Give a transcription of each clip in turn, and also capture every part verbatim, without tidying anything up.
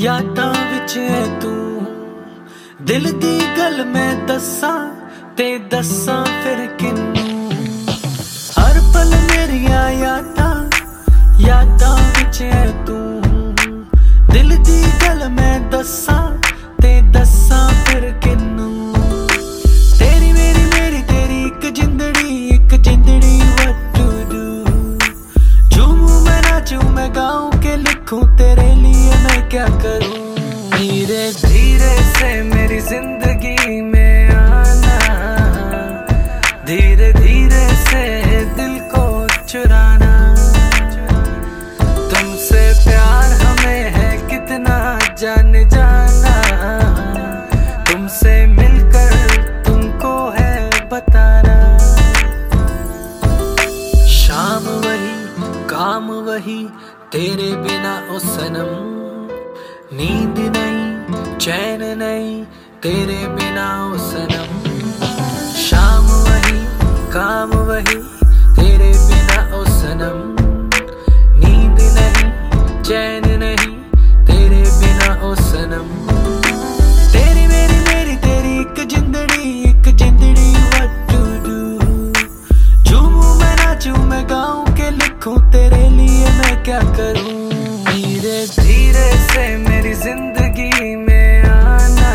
यादां विच है तू दिल दी गल मैं दस्सां ते दस्सां फिर किन्नू हर पल मेरिया यादां यादां विच है तू दिल दी गल मैं दस्सां ते दस्सां फिर किन्नू तेरी मेरी मेरी तेरी एक जिंदड़ी एक जिंदड़ी what to do झूमूं मैं नाचूं मैं गाऊं के लिखूं तेरे लिए मैं क्या करूं धीरे धीरे से मेरी जिंदगी में आना धीरे धीरे से दिल को चुराना तुमसे प्यार हमें है कितना जान जाना तुमसे मिलकर तुमको है बताना शाम वही काम वही तेरे बिना ओ सनम नींद नहीं चैन नहीं तेरे बिना ओ सनम शाम वही काम वही तेरे बिना ओ सनम नींद नहीं चैन नहीं तेरे बिना ओ सनम तेरी मेरी मेरी तेरी एक जिंदड़ी एक जिंदड़ी what to do झूमूं मैं नाचूं मैं गाऊं के लिखूं तेरे लिए मैं क्या करूं धीरे धीरे से मेरी जिंदगी में आना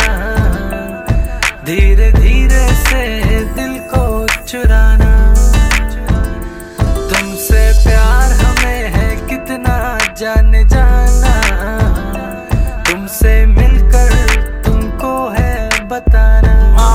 धीरे धीरे से दिल को चुराना तुमसे प्यार हमें है कितना जान जाना तुमसे मिलकर तुमको है बताना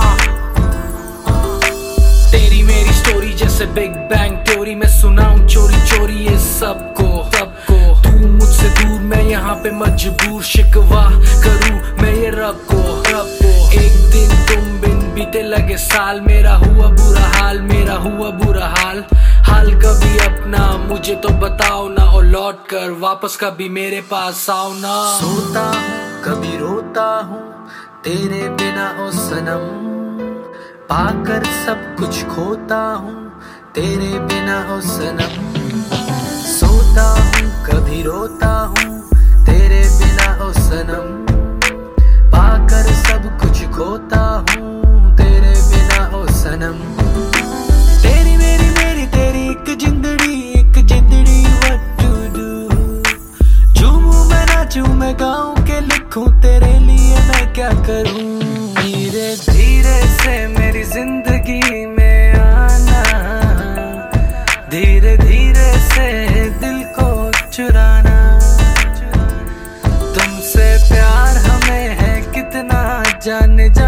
तेरी मेरी स्टोरी जैसे बिग बैंग थ्योरी मैं सुनाऊं चोरी चोरी ये सबको सबको तू मुझसे दूर मैं यहाँ पे मजबूर शिकवा करूं मैं ये रब को रब को एक दिन तुम बिन बीते लगे साल मेरा हुआ बुरा हाल मेरा हुआ बुरा हाल हाल कभी अपना मुझे तो बताओ ना और लौट कर वापस कभी मेरे पास आओ ना सोता हूँ कभी रोता हूँ तेरे बिना ओ सनम पाकर सब कुछ खोता हूँ तेरे बिना ओ सनम सोता हूँ कभी रोता हूँ तेरे बिना ओ सनम पाकर सब कुछ खोता हूँ तेरे बिना ओ सनम तेरी मेरी मेरी तेरी एक जिंदड़ी एक जिंदड़ी what to do झूमूं मैं नाचूं मैं गाऊं के लिखूं तेरे लिए मैं क्या करूं धीरे धीरे से मेरी जिंदगी में आना धीरे धीरे से दिल को चुराना तुमसे प्यार हमें है कितना जान जा